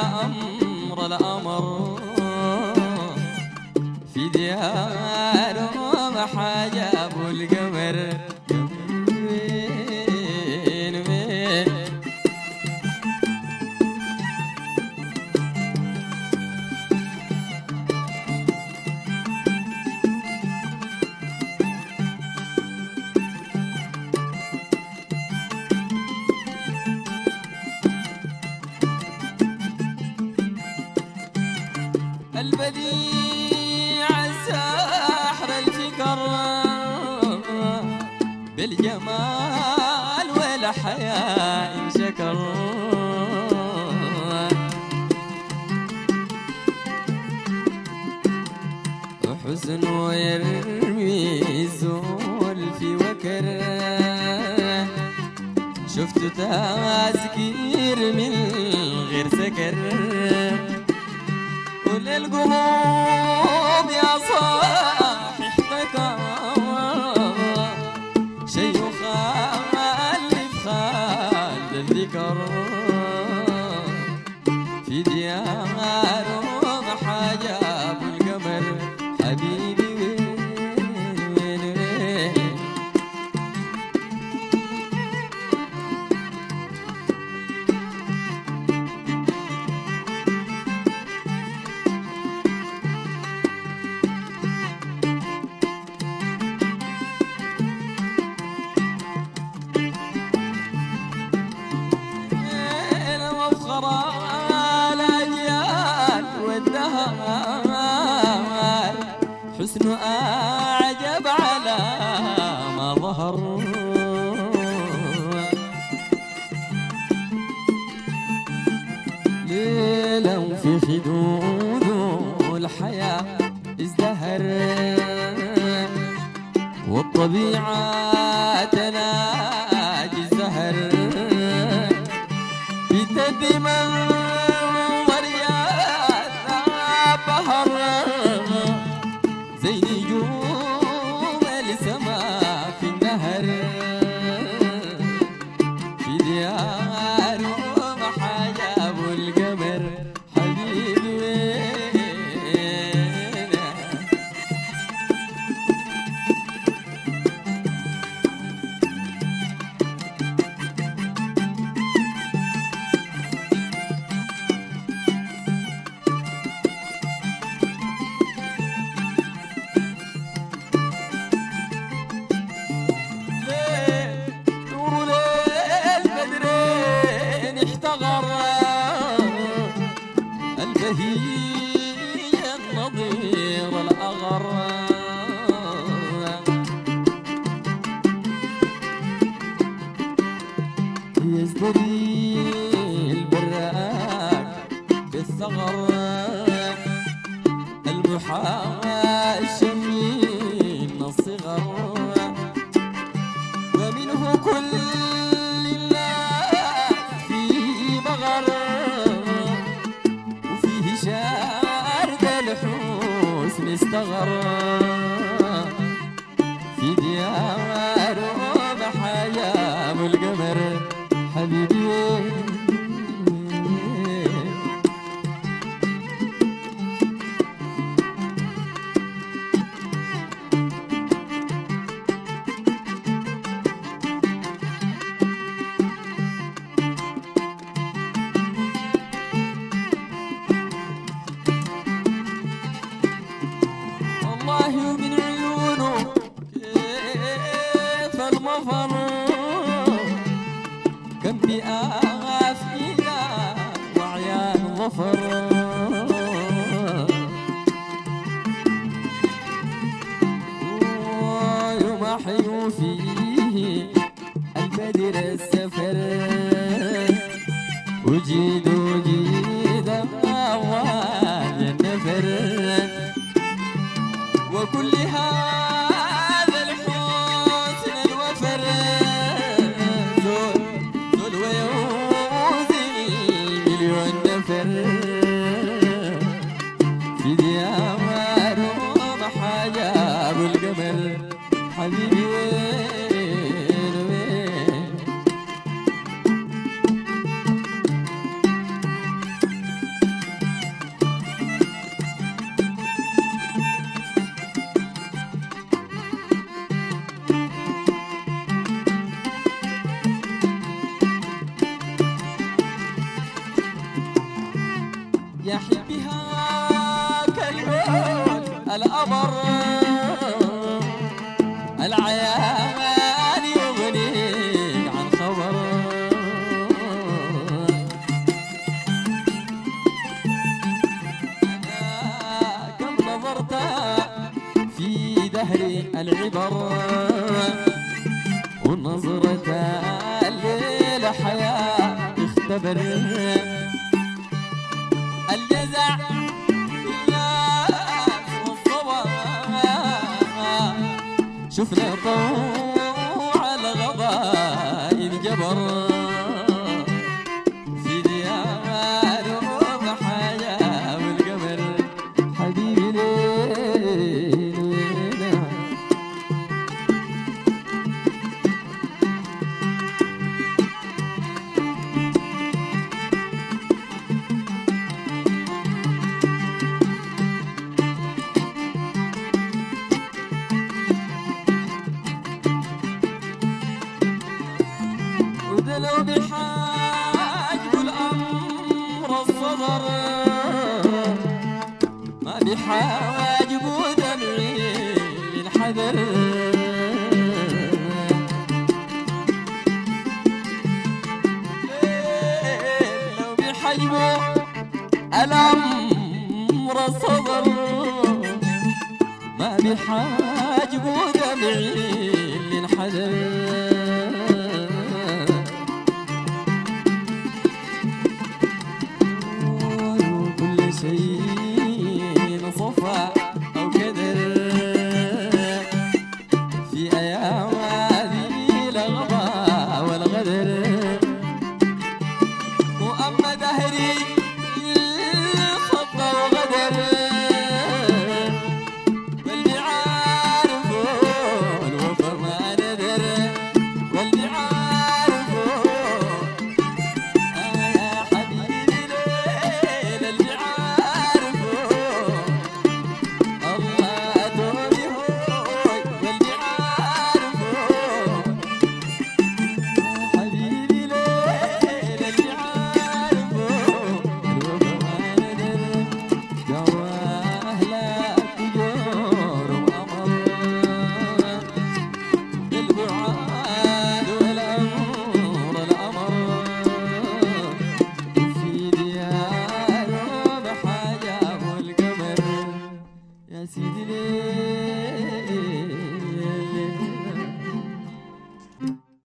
الأمر في ديارهم حجابوا القمر. البديع الساحر الفكر بالجمال والحياء انشكر. وحسنه يرمي الزول في وكر. شفت تذكير من غير سكر. وللقلوب يا صاحي احتكى شي يخالف خالد الذكر. في ديارهم حجابوا القمر. حبيبي وين وين وين. الأجيال والدهر حسنه أعجب على ما ظهر. ليلة في خدوده الحياة ازدهر. والطبيعة تناجي الزهر. بتدمى ورياض بهر زي نجوم السماء في النهر. في ديارهم حجابوا القمر. حبيبي وين. البهيج النظير الأغر. يزدري البراق بالثغر. المحاشم من الصغر. ومنه كل الناس في بغر. شارد الحسن استغر. في ديارهم حجابوا القمر. حبيبي من عيونه كيف المفر. كم بآفئدة وعيان ظفر. ويمحي فيه البدر السفر. وجيد أمواج النفر. وكل هذا الحسن الوفر. ذول ويعود المليون نفر. يا حبها كالموت الأمر العيان يغنيك عن خبر كم نظرت في دهر العبر ونظرة الليل حياة اختبر الجزع والصبر شفنا طوع الغضاء انجبر في ديار وضحايا والقمر حبيبي لينا ودلو بحاجب الأمر الصدر ما بحاجب دمعي الحذر لو بحاجب الأمر الصدر ما بحاجب دمعي الحذر